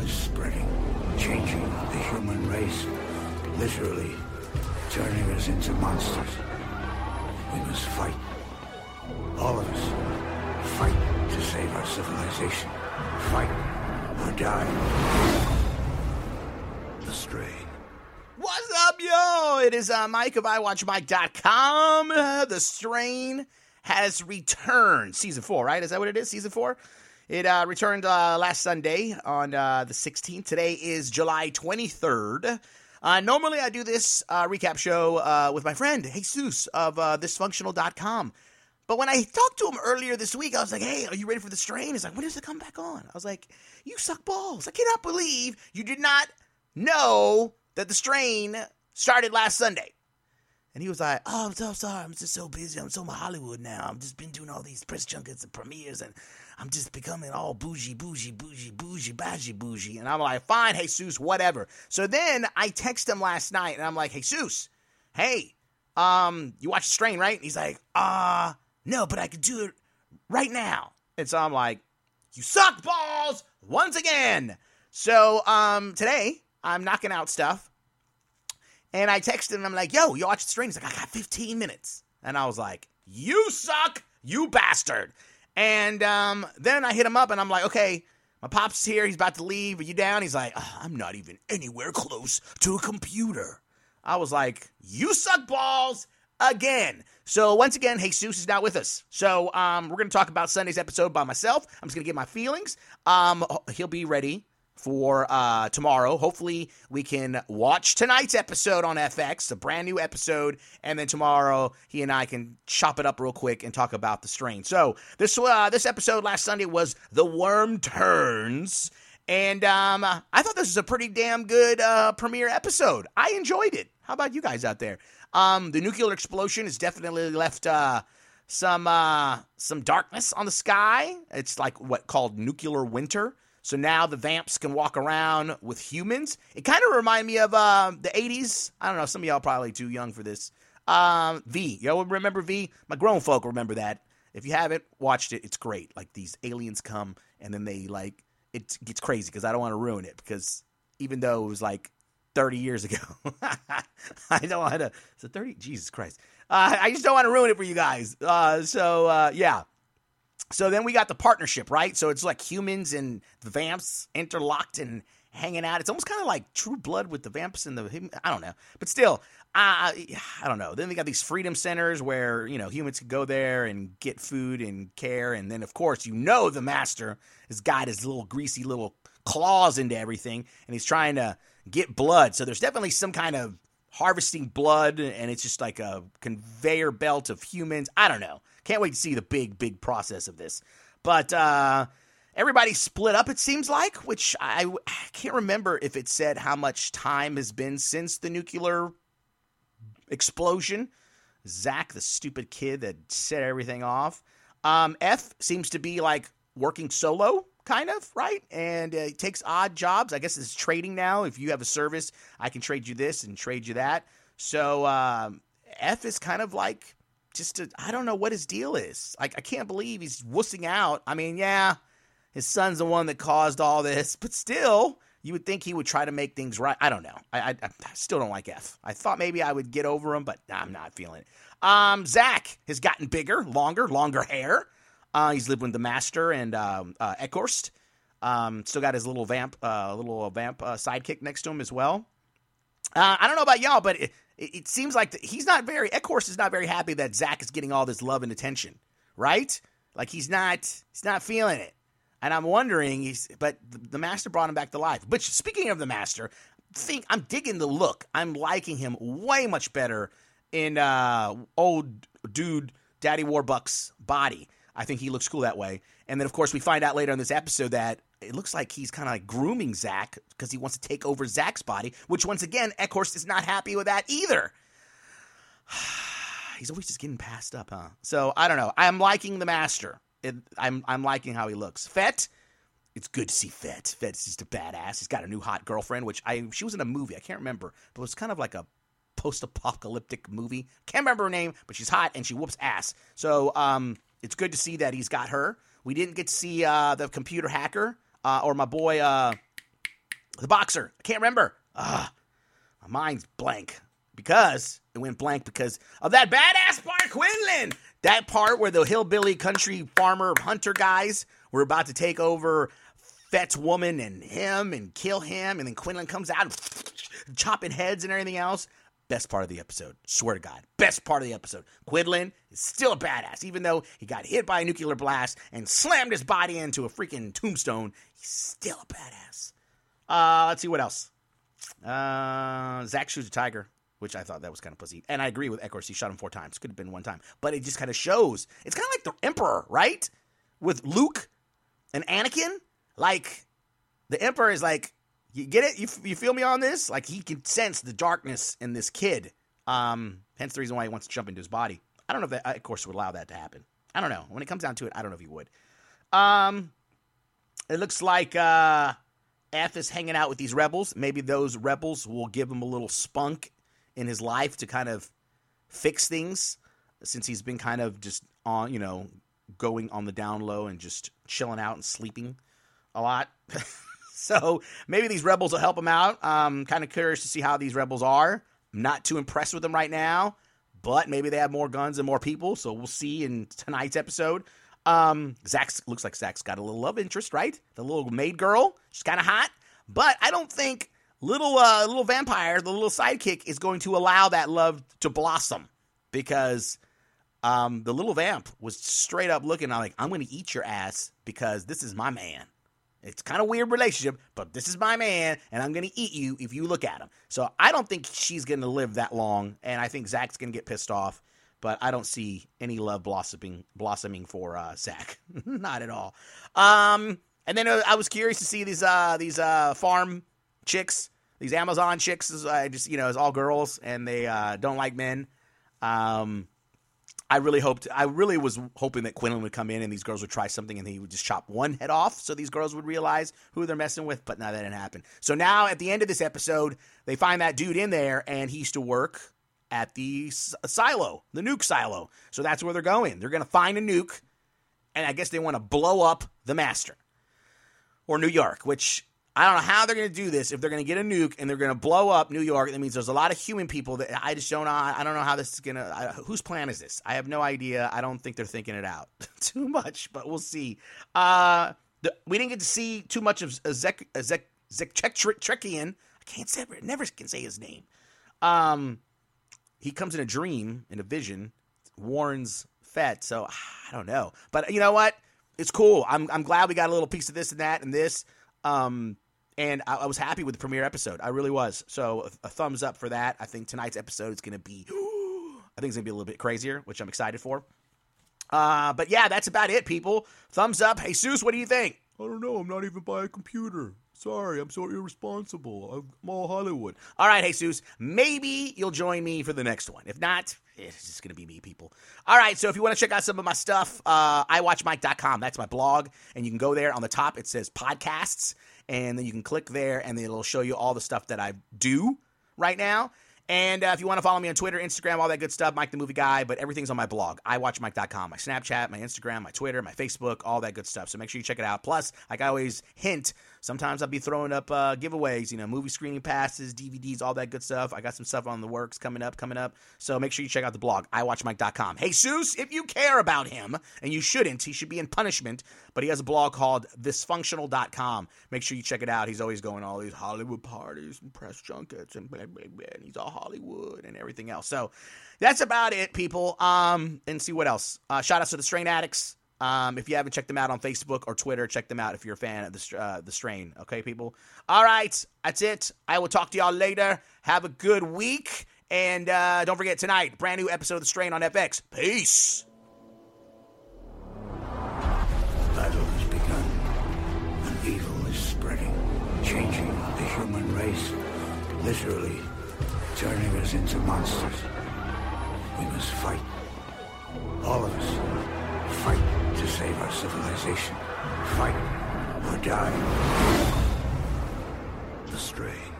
is spreading, changing the human race, literally turning us into monsters. We must fight. All of us. Fight to save our civilization. Fight or die. The Strain. What's up, yo? It is Mike of iWatchMike.com. The Strain has returned. Season 4, right? Is that what it is? Season 4? It returned last Sunday on the 16th. Today is July 23rd. Normally I do this recap show with my friend Jesus of thisfunctional.com. But when I talked to him earlier this week, I was like, hey, are you ready for The Strain? He's like, when does it come back on? I was like, you suck balls. I cannot believe you did not know that The Strain started last Sunday. And he was like, oh, I'm so sorry. I'm just so busy. I'm so in Hollywood now. I've just been doing all these press junkets and premieres, and I'm just becoming all bougie. And I'm like, fine, Jesus, whatever. So then I text him last night, and I'm like, Jesus, hey, you watch The Strain, right? And he's like, no, but I could do it right now. And so I'm like, you suck balls once again. So today I'm knocking out stuff. And I texted him, I'm like, yo, you watch The Strain? He's like, I got 15 minutes. And I was like, you suck, you bastard. And then I hit him up, and I'm like, okay, my pop's here. He's about to leave. Are you down? He's like, I'm not even anywhere close to a computer. I was like, you suck balls again. So once again, Jesus is not with us. So we're going to talk about Sunday's episode by myself. I'm just going to get my feelings. He'll be ready for tomorrow. Hopefully we can watch tonight's episode on FX, a brand new episode, and then tomorrow he and I can chop it up real quick and talk about The Strain. So this episode last Sunday was The Worm Turns, and I thought this was a pretty damn good premiere episode. I enjoyed it. How about you guys out there? The nuclear explosion has definitely left some darkness on the sky. It's like called nuclear winter. So now the vamps can walk around with humans. It kind of reminded me of the 80s. I don't know. Some of y'all probably too young for this. V. Y'all remember V? My grown folk remember that. If you haven't watched it, it's great. Like these aliens come and then they it gets crazy because I don't want to ruin it because even though it was like 30 years ago, I don't want to. So 30? Jesus Christ. I just don't want to ruin it for you guys. Yeah. So then we got the partnership, right? So it's like humans and the vamps interlocked and hanging out. It's almost kind of like True Blood with the vamps and I don't know. But still, I don't know. Then they got these freedom centers where, humans can go there and get food and care. And then, of course, the master has got his little greasy little claws into everything. And he's trying to get blood. So there's definitely some kind of harvesting blood. And it's just like a conveyor belt of humans. I don't know. Can't wait to see the big process of this. But everybody split up, it seems like, which I can't remember if it said how much time has been since the nuclear explosion. Zach, the stupid kid that set everything off. F seems to be like working solo, kind of, right? And he takes odd jobs. I guess it's trading now. If you have a service, I can trade you this and trade you that. So F is kind of like I don't know what his deal is. Like, I can't believe he's wussing out. I mean, yeah, his son's the one that caused all this, but still, you would think he would try to make things right. I don't know. I still don't like F. I thought maybe I would get over him, but I'm not feeling it. Zach has gotten bigger, longer hair. He's lived with the master and Eckhorst. Still got his little vamp sidekick next to him as well. I don't know about y'all, but it seems like Eckhorst is not very happy that Zach is getting all this love and attention, right? Like he's not feeling it. And I'm wondering, but the master brought him back to life. But speaking of the master, I'm digging the look. I'm liking him way much better in old dude Daddy Warbucks' body. I think he looks cool that way. And then, of course, we find out later in this episode that it looks like he's kind of like grooming Zach because he wants to take over Zach's body, which, once again, Eckhorst is not happy with that either. He's always just getting passed up, huh? So, I don't know. I'm liking the master. I'm liking how he looks. Fett, it's good to see Fett. Fett's just a badass. He's got a new hot girlfriend, she was in a movie. I can't remember, but it was kind of like a post-apocalyptic movie. Can't remember her name, but she's hot and she whoops ass. So, it's good to see that he's got her. We didn't get to see the computer hacker or my boy The boxer. I can't remember. My mind's blank. Because it went blank because of that badass part, Quinlan. That part where the hillbilly country farmer hunter guys were about to take over Fett's woman and him and kill him. And then Quinlan comes out and chopping heads and everything else. Best part of the episode. Swear to God. Best part of the episode. Quinlan is still a badass. Even though he got hit by a nuclear blast and slammed his body into a freaking tombstone, he's still a badass. Let's see what else. Zach shoots a tiger, which I thought that was kind of pussy. And I agree with Eckers. He shot him 4 times. Could have been 1 time. But it just kind of shows. It's kind of like the Emperor, right? With Luke and Anakin. Like, the Emperor is like, you get it? You feel me on this? Like, he can sense the darkness in this kid. Hence the reason why he wants to jump into his body. I don't know if that, of course, would allow that to happen. I don't know. When it comes down to it, I don't know if he would. It looks like F is hanging out with these rebels. Maybe those rebels will give him a little spunk in his life to kind of fix things, since he's been kind of just on, going on the down low and just chilling out and sleeping a lot. So maybe these rebels will help him out. Kind of curious to see how these rebels are. I'm not too impressed with them right now, but maybe they have more guns and more people. So we'll see in tonight's episode. Looks like Zach's got a little love interest, right? The little maid girl. She's kind of hot, but I don't think little vampire, the little sidekick, is going to allow that love to blossom, because the little vamp was straight up looking like, I'm going to eat your ass because this is my man. It's kind of weird relationship, but this is my man, and I'm going to eat you if you look at him. So I don't think she's going to live that long, and I think Zach's going to get pissed off, but I don't see any love blossoming for Zach. Not at all. And then I was curious to see these farm chicks, these Amazon chicks, as all girls, and they don't like men. I really was hoping that Quinlan would come in and these girls would try something and he would just chop one head off so these girls would realize who they're messing with, but no, that didn't happen. So now at the end of this episode, they find that dude in there, and he used to work at the silo, the nuke silo. So that's where they're going. They're going to find a nuke, and I guess they want to blow up the master. Or New York, which I don't know how they're going to do this. If they're going to get a nuke and they're going to blow up New York, that means there's a lot of human people that I just don't know. I don't know how this is going to, whose plan is this? I have no idea. I don't think they're thinking it out too much, but we'll see. We didn't get to see too much of Zektrekian. I can't say it. Never can say his name. He comes in a dream, in a vision, warns Fett. So I don't know, but you know what? It's cool. I'm glad we got a little piece of this and that and this. And I was happy with the premiere episode. I really was. So a thumbs up for that. I think tonight's episode is going to be, a little bit crazier, which I'm excited for. But yeah, that's about it, people. Thumbs up. Jesus, what do you think? I don't know. I'm not even by a computer. Sorry, I'm so irresponsible. I'm all Hollywood. All right, Jesus, maybe you'll join me for the next one. If not, it's just going to be me, people. All right, so if you want to check out some of my stuff, iwatchmike.com. That's my blog, and you can go there. On the top, it says podcasts, and then you can click there, and then it'll show you all the stuff that I do right now. And if you want to follow me on Twitter, Instagram, all that good stuff, Mike the Movie Guy, but everything's on my blog, iwatchmike.com, my Snapchat, my Instagram, my Twitter, my Facebook, all that good stuff. So make sure you check it out. Plus, like I always hint, sometimes I'll be throwing up giveaways, movie screening passes, DVDs, all that good stuff. I got some stuff on the works coming up. So make sure you check out the blog, iwatchmike.com. Jesus, if you care about him, and you shouldn't, he should be in punishment, but he has a blog called thisfunctional.com. Make sure you check it out. He's always going to all these Hollywood parties and press junkets and blah, blah, blah, and he's all Hollywood and everything else. So that's about it, people. And see what else. Shout out to the Strain Addicts. If you haven't checked them out on Facebook or Twitter, check them out if you're a fan of the Strain. Okay, people? All right, that's it. I will talk to y'all later. Have a good week. And don't forget, tonight, brand new episode of The Strain on FX. Peace. Battle has begun, and evil is spreading, changing the human race, literally turning us into monsters. We must fight. All of us. Fight to save our civilization. Fight or die. The Strain.